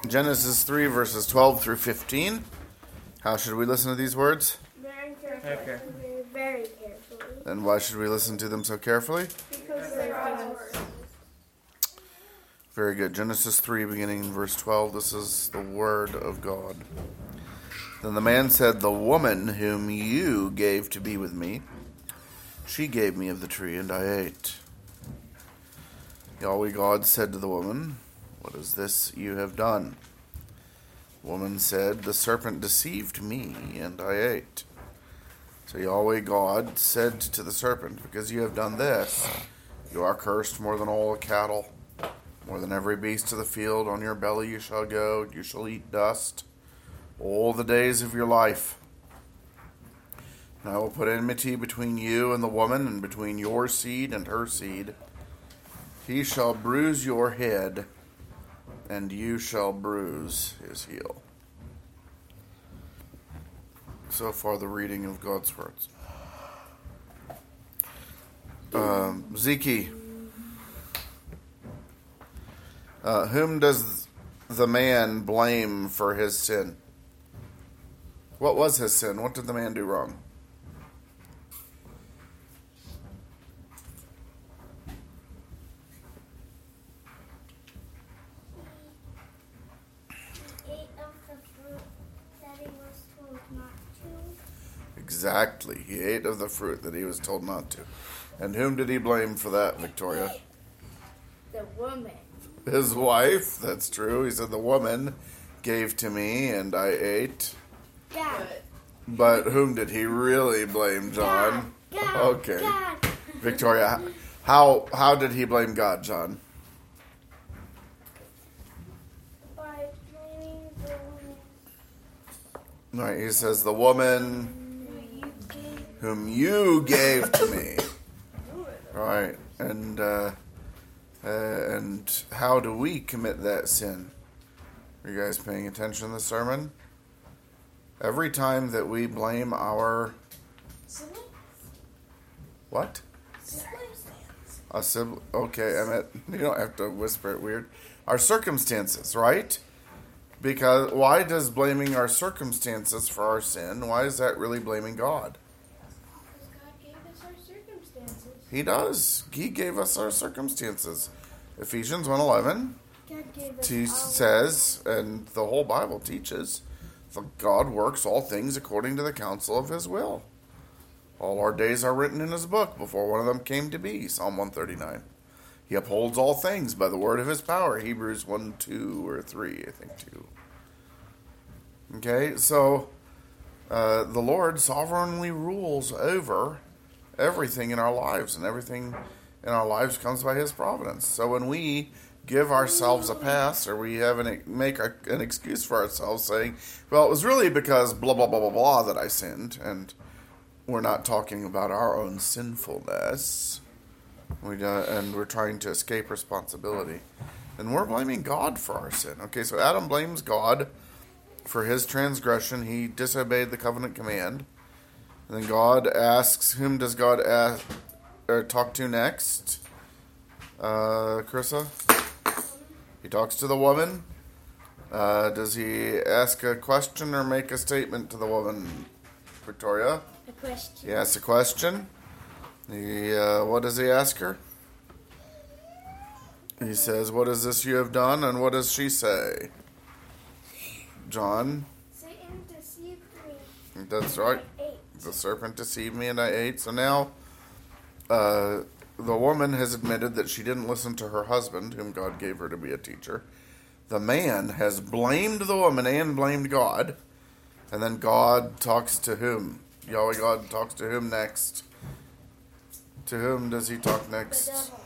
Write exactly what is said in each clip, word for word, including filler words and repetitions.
Genesis three, verses twelve through fifteen. How should we listen to these words? Very carefully. Okay. Very, very carefully. And why should we listen to them so carefully? Because they're God's words. Very good. Genesis three, beginning in verse twelve. This is the word of God. Then the man said, "The woman whom you gave to be with me, she gave me of the tree, and I ate." Yahweh God said to the woman, "What is this you have done?" The woman said, "The serpent deceived me, and I ate." So Yahweh God said to the serpent, "Because you have done this, you are cursed more than all the cattle, more than every beast of the field. On your belly you shall go, you shall eat dust all the days of your life. And I will put enmity between you and the woman, and between your seed and her seed. He shall bruise your head, and you shall bruise his heel." So far, the reading of God's words. Um, Zeke, uh, whom does the man blame for his sin? What was his sin? What did the man do wrong? Exactly. He ate of the fruit that he was told not to. And whom did he blame for that, Victoria? The woman. His wife. That's true. He said, "The woman gave to me, and I ate." God. But whom did he really blame, John? God. God. Okay. God. Victoria, how how did he blame God, John? By blaming the woman. Right, he says, "The woman whom you gave to me." Right, and uh, uh, and how do we commit that sin? Are you guys paying attention to the sermon? Every time that we blame our what? A sibling. Okay, Emmett, you don't have to whisper it weird. Our circumstances, right? Because why does blaming our circumstances for our sin? Why is that really blaming God? God gave us our circumstances. He does. He gave us our circumstances. Ephesians one eleven God gave us te- all says, and the whole Bible teaches, that God works all things according to the counsel of his will. All our days are written in his book before one of them came to be. Psalm one thirty-nine. He upholds all things by the word of his power. Hebrews one, two, or three, I think two. Okay, so uh, the Lord sovereignly rules over everything in our lives, and everything in our lives comes by his providence. So when we give ourselves a pass, or we have an, make a, an excuse for ourselves saying, "Well, it was really because blah, blah, blah, blah, blah that I sinned," and we're not talking about our own sinfulness, we uh, and we're trying to escape responsibility, and we're blaming God for our sin. Okay, so Adam blames God for his transgression. He disobeyed the covenant command. And then God asks, whom does God ask, or talk to next? Uh, Carissa? He talks to the woman. Uh, does he ask a question or make a statement to the woman, Victoria? a question. He asks a question. He, uh, what does he ask her? He says, "What is this you have done?" And what does she say? John? Satan deceived me. That's right. I ate. The serpent deceived me and I ate. So now uh, the woman has admitted that she didn't listen to her husband, whom God gave her to be a teacher. The man has blamed the woman and blamed God. And then God talks to whom? Yahweh God talks to whom next? To whom does he talk The next? devil.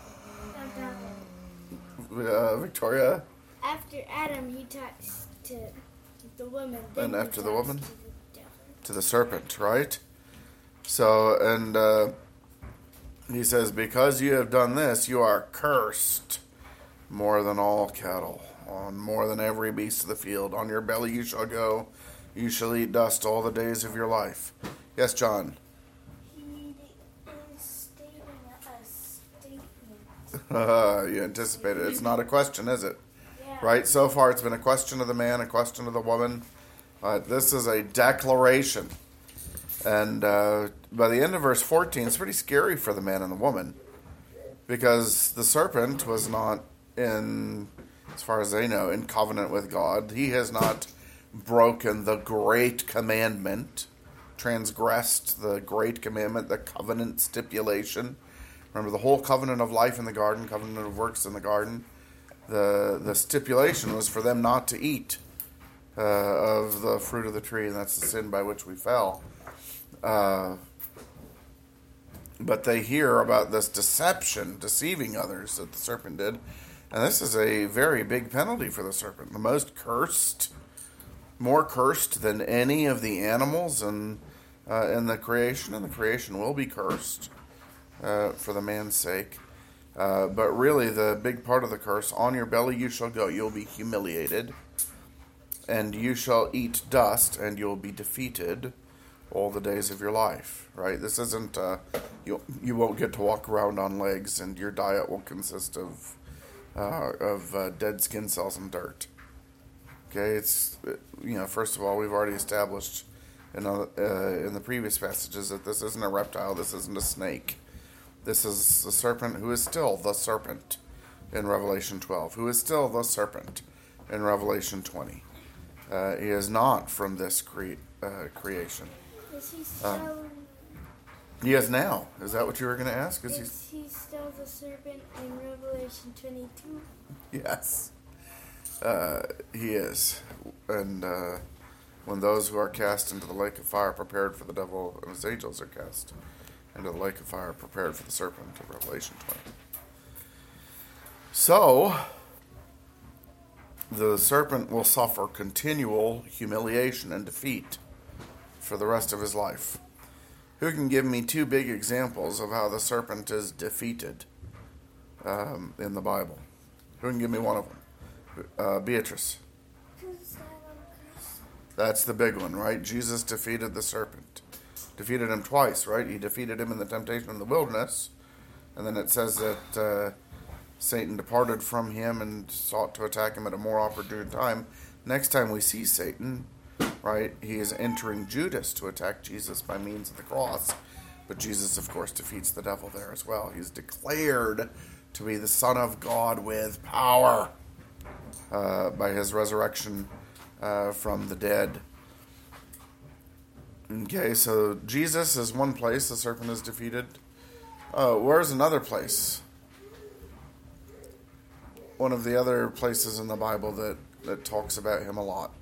The devil. Uh, Victoria? After Adam, he talks to the woman. And Then he after the talks woman? to the devil. To the serpent, right? So, and uh, he says, "Because you have done this, you are cursed more than all cattle, on more than every beast of the field. On your belly you shall go, you shall eat dust all the days of your life." Yes, John? He is stating a statement. Uh, you anticipated. It's not a question, is it? Yeah. Right? So far, it's been a question of the man, a question of the woman. Uh, this is a declaration. And uh, by the end of verse fourteen, it's pretty scary for the man and the woman. Because the serpent was not in, as far as they know, in covenant with God. He has not broken the great commandment, transgressed the great commandment, the covenant stipulation. Remember the whole covenant of life in the garden, covenant of works in the garden. The the stipulation was for them not to eat uh, of the fruit of the tree, and that's the sin by which we fell. Uh, but they hear about this deception, deceiving others that the serpent did, and this is a very big penalty for the serpent. The most cursed, more cursed than any of the animals in, uh, in the creation, and the creation will be cursed uh, for the man's sake. Uh, but really, the big part of the curse, on your belly you shall go, you'll be humiliated, and you shall eat dust, and you'll be defeated all the days of your life, right? This isn't, uh, you you won't get to walk around on legs, and your diet will consist of, uh, of uh, dead skin cells and dirt. Okay, it's, you know, first of all, we've already established in, uh, uh, in the previous passages that this isn't a reptile, this isn't a snake. This is the serpent who is still the serpent in Revelation twelve, who is still the serpent in Revelation twenty. Uh, he is not from this cre- uh, creation. Is he still? Um, he is now. Is that what you were going to ask? Is, is he still the serpent in Revelation twenty-two? Yes. Uh, he is. And uh, when those who are cast into the lake of fire prepared for the devil and his angels are cast into the lake of fire prepared for the serpent of Revelation twenty. So, the serpent will suffer continual humiliation and defeat for the rest of his life. Who can give me two big examples of how the serpent is defeated um, in the Bible? Who can give me one of them? Uh, Beatrice. That's the big one, right? Jesus defeated the serpent. Defeated him twice, right? He defeated him in the temptation in the wilderness. And then it says that uh, Satan departed from him and sought to attack him at a more opportune time. Next time we see Satan, right, he is entering Judas to attack Jesus by means of the cross. But Jesus, of course, defeats the devil there as well. He's declared to be the Son of God with power uh, by his resurrection uh, from the dead. Okay, so Jesus is one place the serpent is defeated. Uh, where's another place? One of the other places in the Bible that, that talks about him a lot.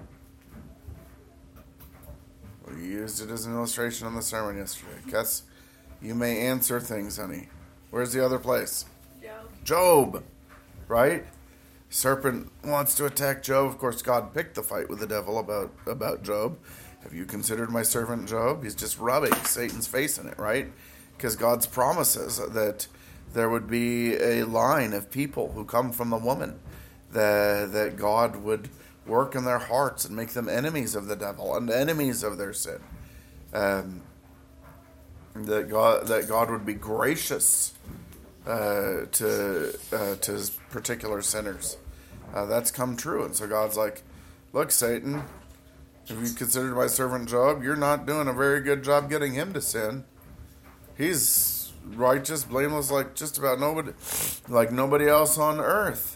We used it as an illustration in the sermon yesterday. Guess you may answer things, honey. Where's the other place? Job. Job, right? Serpent wants to attack Job. Of course, God picked the fight with the devil about, about Job. Have you considered my servant Job? He's just rubbing Satan's face in it, right? Because God's promises that there would be a line of people who come from the woman, that, that God would work in their hearts and make them enemies of the devil and enemies of their sin. Um, that God that God would be gracious uh, to uh, to particular sinners. Uh, that's come true, and so God's like, "Look, Satan, have you considered my servant Job? You're not doing a very good job getting him to sin. He's righteous, blameless, like just about nobody, like nobody else on earth."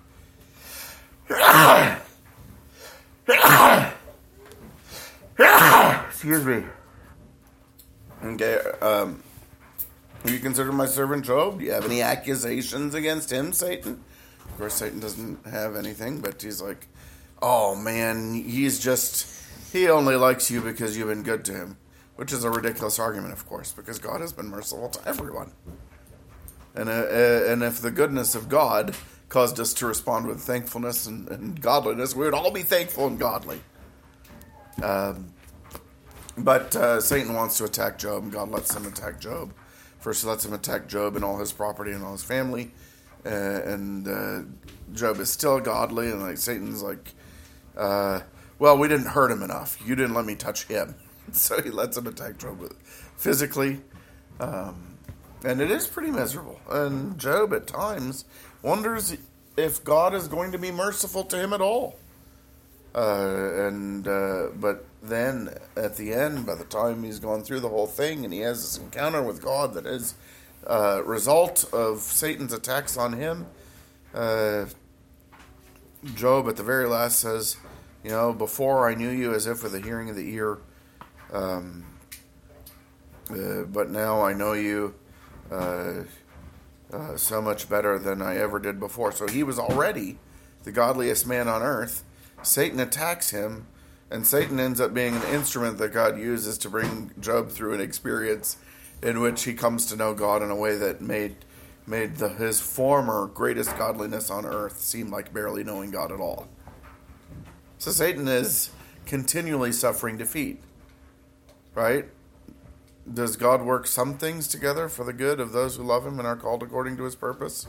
Excuse me. Okay, um, have you considered my servant Job? Do you have any accusations against him, Satan? Of course, Satan doesn't have anything, but he's like, oh man, he's just, he only likes you because you've been good to him. Which is a ridiculous argument, of course, because God has been merciful to everyone. And, uh, uh, and if the goodness of God caused us to respond with thankfulness and, and godliness, we would all be thankful and godly. Um, but uh, Satan wants to attack Job, and God lets him attack Job. First, he lets him attack Job and all his property and all his family, uh, and uh, Job is still godly, and like Satan's like, uh, well, we didn't hurt him enough. You didn't let me touch him. So he lets him attack Job physically, um, and it is pretty miserable. And Job at times wonders if God is going to be merciful to him at all. Uh, and uh, but then at the end, by the time he's gone through the whole thing and he has this encounter with God that is a uh, result of Satan's attacks on him, uh, Job at the very last says, you know, before I knew you as if with the hearing of the ear, um, uh, but now I know you uh, uh, so much better than I ever did before. So he was already the godliest man on earth. Satan attacks him, and Satan ends up being an instrument that God uses to bring Job through an experience in which he comes to know God in a way that made made the, his former greatest godliness on earth seem like barely knowing God at all. So Satan is continually suffering defeat, right? Does God work some things together for the good of those who love him and are called according to his purpose?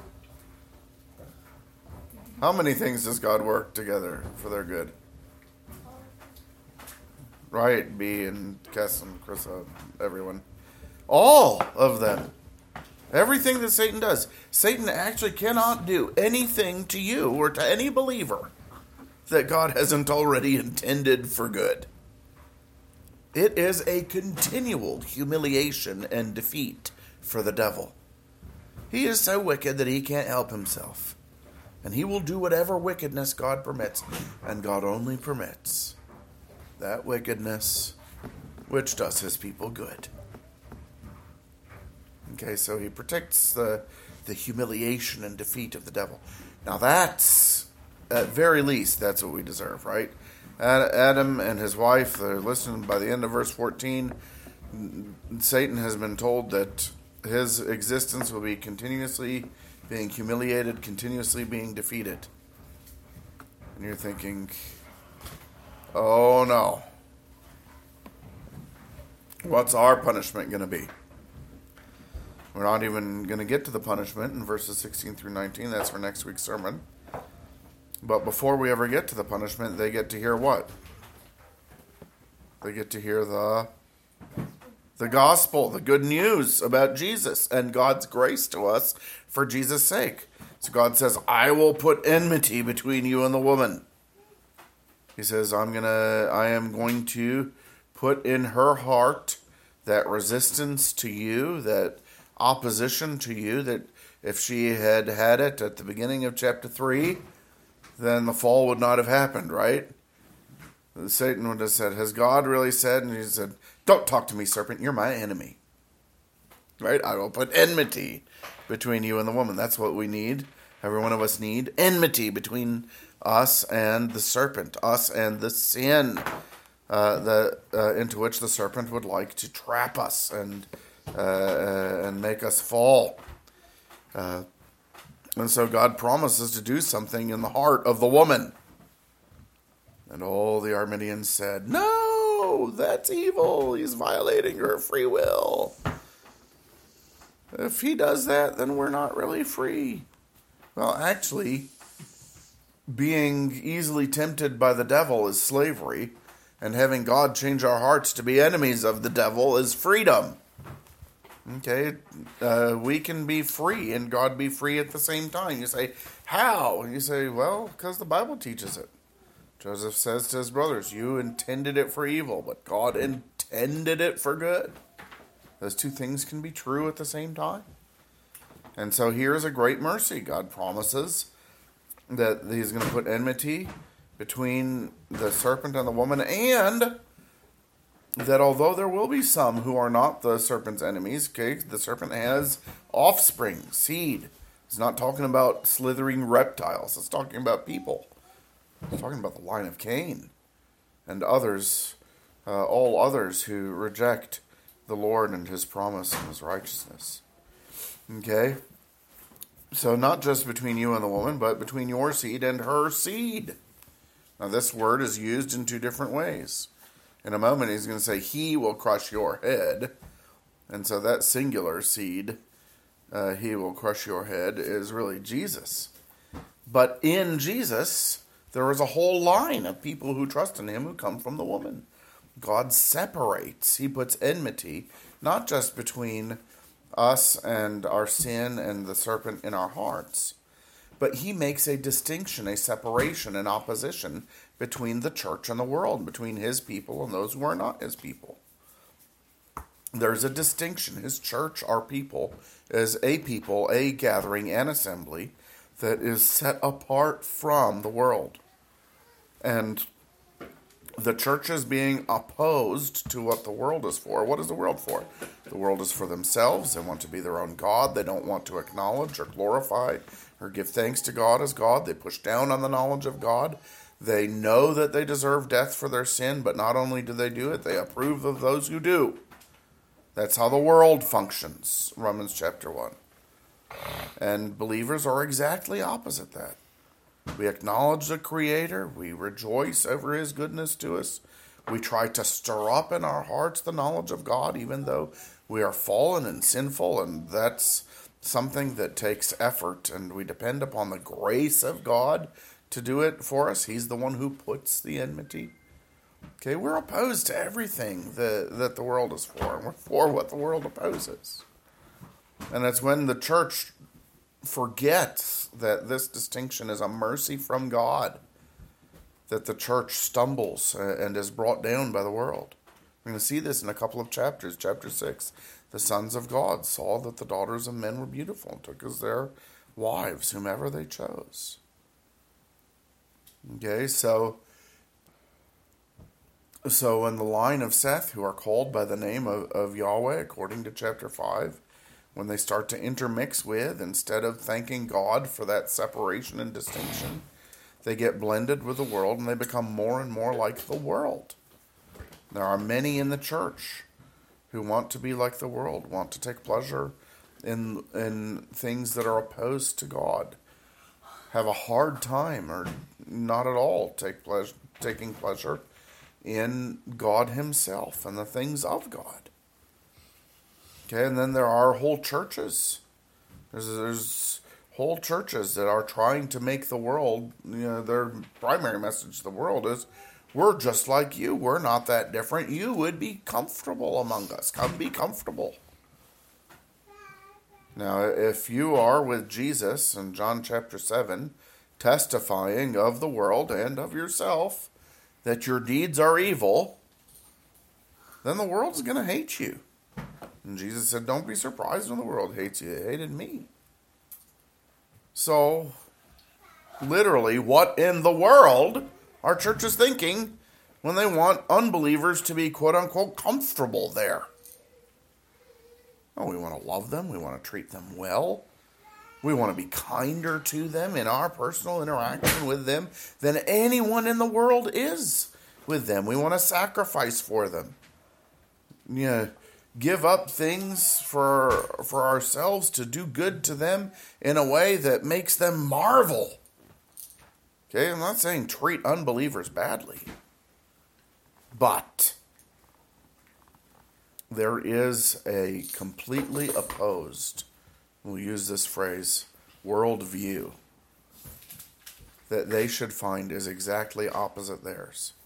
How many things does God work together for their good? Right, B and Kess and Chrissa, everyone. All of them. Everything that Satan does. Satan actually cannot do anything to you or to any believer that God hasn't already intended for good. It is a continual humiliation and defeat for the devil. He is so wicked that he can't help himself. And he will do whatever wickedness God permits. And God only permits that wickedness which does his people good. Okay, so he protects the, the humiliation and defeat of the devil. Now that's, at very least, that's what we deserve, right? Adam and his wife, they're listening by the end of verse fourteen. Satan has been told that his existence will be continuously being humiliated, continuously being defeated. And you're thinking, oh no. What's our punishment going to be? We're not even going to get to the punishment in verses sixteen through nineteen. That's for next week's sermon. But before we ever get to the punishment, they get to hear what? They get to hear the the gospel, the good news about Jesus and God's grace to us for Jesus' sake. So God says, I will put enmity between you and the woman. He says, I'm gonna, I am going to put in her heart that resistance to you, that opposition to you, that if she had had it at the beginning of chapter three, then the fall would not have happened, right? Satan would have said, has God really said? And he said, don't talk to me, serpent. You're my enemy. Right? I will put enmity between you and the woman. That's what we need. Every one of us need enmity between us and the serpent, us and the sin uh, the, uh, into which the serpent would like to trap us and uh, uh, and make us fall. Uh, and so God promises to do something in the heart of the woman. And all the Arminians said, no, that's evil. He's violating her free will. If he does that, then we're not really free. Well, actually, being easily tempted by the devil is slavery, and having God change our hearts to be enemies of the devil is freedom. Okay, uh, we can be free and God be free at the same time. You say, how? And you say, well, because the Bible teaches it. Joseph says to his brothers, you intended it for evil, but God intended it for good. Those two things can be true at the same time. And so here's a great mercy. God promises that he's going to put enmity between the serpent and the woman, and that although there will be some who are not the serpent's enemies, okay, the serpent has offspring, seed. It's not talking about slithering reptiles. It's talking about people. It's talking about the line of Cain and others, uh, all others who reject the Lord and his promise and his righteousness. Okay? So not just between you and the woman, but between your seed and her seed. Now this word is used in two different ways. In a moment he's going to say, he will crush your head. And so that singular seed, uh, he will crush your head, is really Jesus. But in Jesus, there is a whole line of people who trust in him who come from the woman. God separates. He puts enmity, not just between us and our sin and the serpent in our hearts, But he makes a distinction, a separation, an opposition between the church and the world, between his people and those who are not his people. There's a distinction. His church, our people, is a people, a gathering, an assembly that is set apart from the world. And the church is being opposed to what the world is for. What is the world for? The world is for themselves. They want to be their own God. They don't want to acknowledge or glorify or give thanks to God as God. They push down on the knowledge of God. They know that they deserve death for their sin, but not only do they do it, they approve of those who do. That's how the world functions, Romans chapter one. And believers are exactly opposite that. We acknowledge the Creator. We rejoice over His goodness to us. We try to stir up in our hearts the knowledge of God, even though we are fallen and sinful, and that's something that takes effort, and we depend upon the grace of God to do it for us. He's the one who puts the enmity. Okay, we're opposed to everything that, that the world is for, and we're for what the world opposes. And it's when the church forgets that this distinction is a mercy from God that the church stumbles and is brought down by the world. We're going to see this in a couple of chapters. Chapter six, the sons of God saw that the daughters of men were beautiful and took as their wives whomever they chose. Okay, so... So in the line of Seth, who are called by the name of, of Yahweh, according to chapter five, when they start to intermix with, instead of thanking God for that separation and distinction, they get blended with the world and they become more and more like the world. There are many in the church who want to be like the world, want to take pleasure in, in things that are opposed to God, have a hard time or not at all take pleasure, taking pleasure in God Himself and the things of God. Okay, and then there are whole churches. There's, there's whole churches that are trying to make the world, you know, their primary message to the world is, we're just like you. We're not that different. You would be comfortable among us. Come be comfortable. Now, if you are with Jesus in John chapter seven, testifying of the world and of yourself, that your deeds are evil, then the world's going to hate you. And Jesus said, don't be surprised when the world hates you. It hated me. So, literally, what in the world are churches thinking when they want unbelievers to be quote-unquote comfortable there? Oh, we want to love them. We want to treat them well. We want to be kinder to them in our personal interaction with them than anyone in the world is with them. We want to sacrifice for them. You know, give up things for, for ourselves to do good to them in a way that makes them marvel. Okay, I'm not saying treat unbelievers badly. But there is a completely opposed, we'll use this phrase, worldview that they should find is exactly opposite theirs.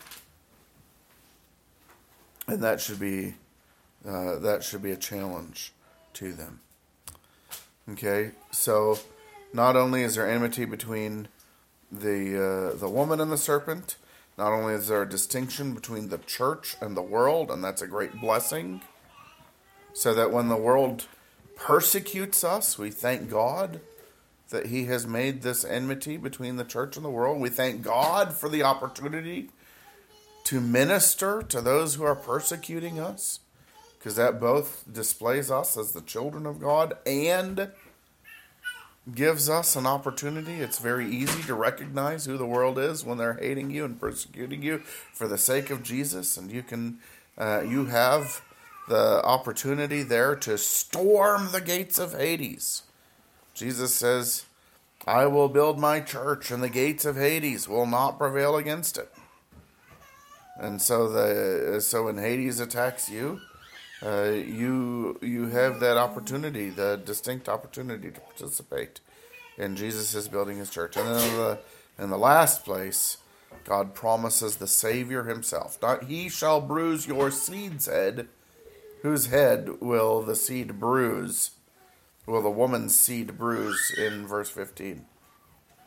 And that should be uh, that should be a challenge to them. Okay, so not only is there enmity between the uh, the woman and the serpent, not only is there a distinction between the church and the world, and that's a great blessing, so that when the world persecutes us, we thank God that He has made this enmity between the church and the world. We thank God for the opportunity to minister to those who are persecuting us, because that both displays us as the children of God and gives us an opportunity. It's very easy to recognize who the world is when they're hating you and persecuting you for the sake of Jesus, and you can uh, you have the opportunity there to storm the gates of Hades. Jesus says, I will build my church, and the gates of Hades will not prevail against it. And so the so when Hades attacks you, uh, you you have that opportunity, the distinct opportunity to participate in Jesus' building His church. And then in the, in the last place, God promises the Savior Himself. Not He shall bruise your seed's head, whose head will the seed bruise? Will the woman's seed bruise in verse fifteen?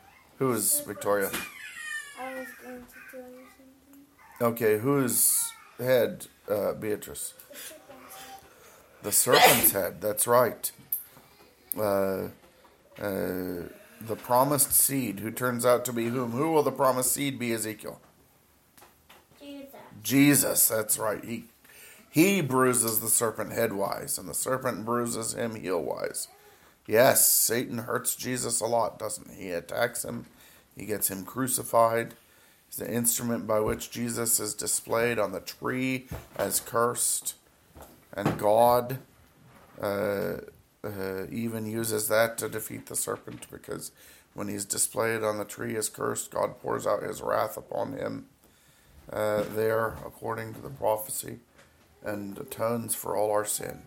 Who is Victoria? I was going to tell you something. Okay, whose head, uh, Beatrice? The serpent's head. The serpent's head, that's right. Uh, uh, the promised seed, who turns out to be whom? Who will the promised seed be, Ezekiel? Jesus. Jesus, that's right. He he bruises the serpent headwise, and the serpent bruises him heel-wise. Yes, Satan hurts Jesus a lot, doesn't he? He attacks him. He gets him crucified. He's the instrument by which Jesus is displayed on the tree as cursed. And God uh, uh, even uses that to defeat the serpent, because when he's displayed on the tree as cursed, God pours out his wrath upon him uh, there, according to the prophecy, and atones for all our sin.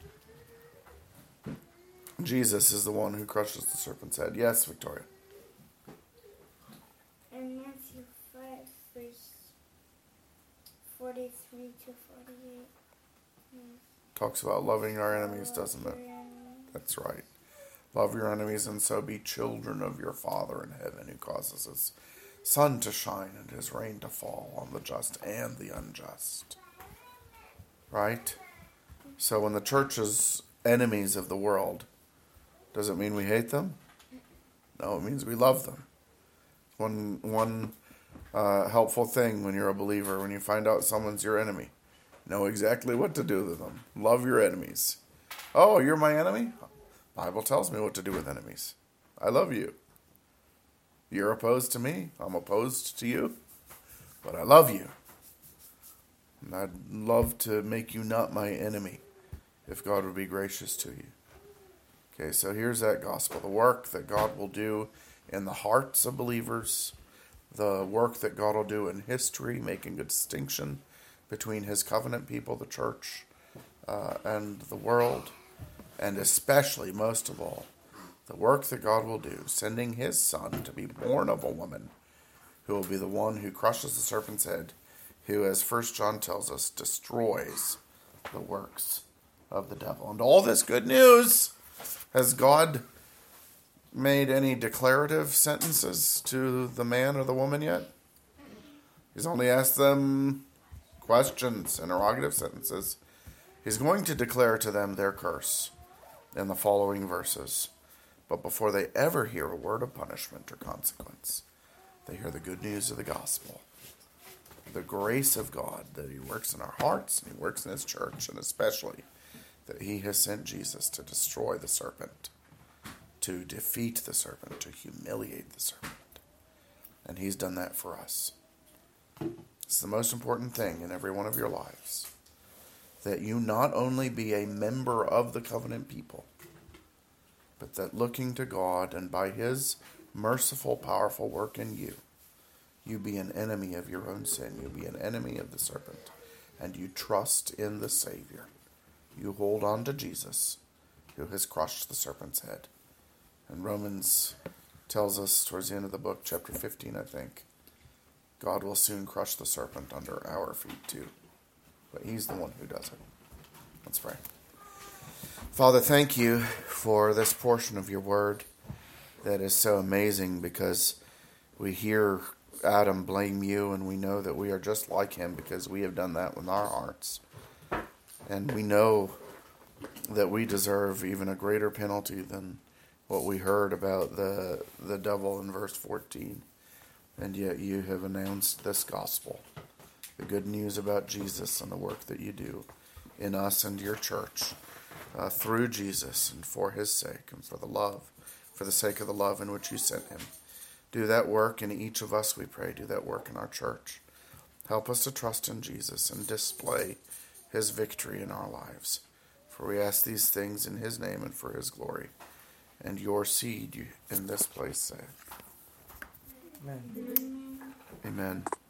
Jesus is the one who crushes the serpent's head. Yes, Victoria. In Matthew five, verse forty-three to forty-eight. Yes. Talks about loving our enemies, Love doesn't it? your enemies. That's right. Love your enemies, and so be children of your Father in heaven, who causes his sun to shine and his rain to fall on the just and the unjust. Right? So when the church is enemies of the world, does it mean we hate them? No, it means we love them. One one uh, helpful thing when you're a believer, when you find out someone's your enemy, know exactly what to do to them. Love your enemies. Oh, you're my enemy? Bible tells me what to do with enemies. I love you. You're opposed to me. I'm opposed to you. But I love you. And I'd love to make you not my enemy, if God would be gracious to you. Okay, so here's that gospel. The work that God will do in the hearts of believers. The work that God will do in history, making a distinction between his covenant people, the church, uh, and the world. And especially, most of all, the work that God will do, sending his son to be born of a woman, who will be the one who crushes the serpent's head, who, as First John tells us, destroys the works of the devil. And all this good news, has God made any declarative sentences to the man or the woman yet? He's only asked them questions, interrogative sentences. He's going to declare to them their curse in the following verses. But before they ever hear a word of punishment or consequence, they hear the good news of the gospel. The grace of God, that he works in our hearts and he works in his church, and especially that he has sent Jesus to destroy the serpent, to defeat the serpent, to humiliate the serpent. And he's done that for us. It's the most important thing in every one of your lives, that you not only be a member of the covenant people, but that looking to God and by his merciful, powerful work in you, you be an enemy of your own sin. You be an enemy of the serpent. And you trust in the Savior. You hold on to Jesus, who has crushed the serpent's head. And Romans tells us towards the end of the book, chapter fifteen, I think, God will soon crush the serpent under our feet too. But he's the one who does it. Let's pray. Father, thank you for this portion of your word that is so amazing, because we hear Adam blame you, and we know that we are just like him because we have done that with our hearts. And we know that we deserve even a greater penalty than what we heard about the the devil in verse fourteen. And yet you have announced this gospel, the good news about Jesus and the work that you do in us and your church uh, through Jesus and for his sake and for the love, for the sake of the love in which you sent him. Do that work in each of us, we pray. Do that work in our church. Help us to trust in Jesus and display his victory in our lives. For we ask these things in his name and for his glory. And your seed in this place say. Amen. Amen.